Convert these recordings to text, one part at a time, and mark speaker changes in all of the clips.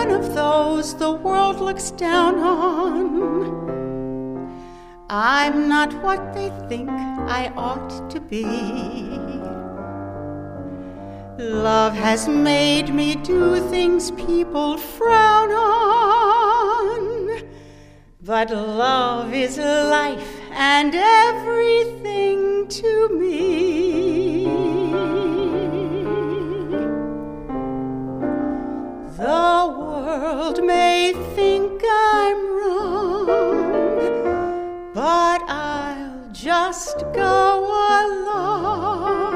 Speaker 1: one of those the world looks down on. I'm not what they think I ought to be. Love has made me do things people frown on. But love is life and everything to me. The world may think I'm wrong, but I'll just go along.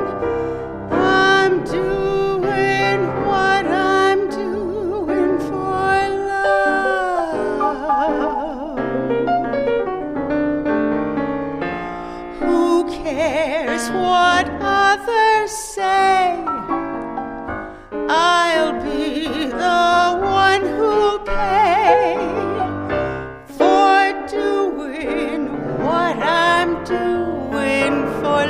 Speaker 1: I'm doing what I'm doing for love. Who cares what others say? I'll be the one who'll pay for doing what I'm doing for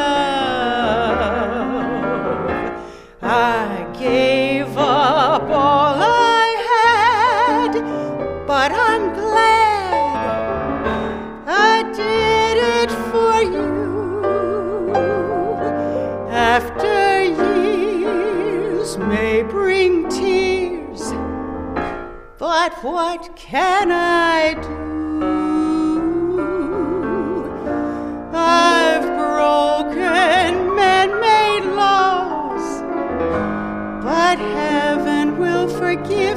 Speaker 1: love. I gave up all I had, but I'm glad I did it for you. After years may bring tears, but what can I do? I've broken man-made laws, but heaven will forgive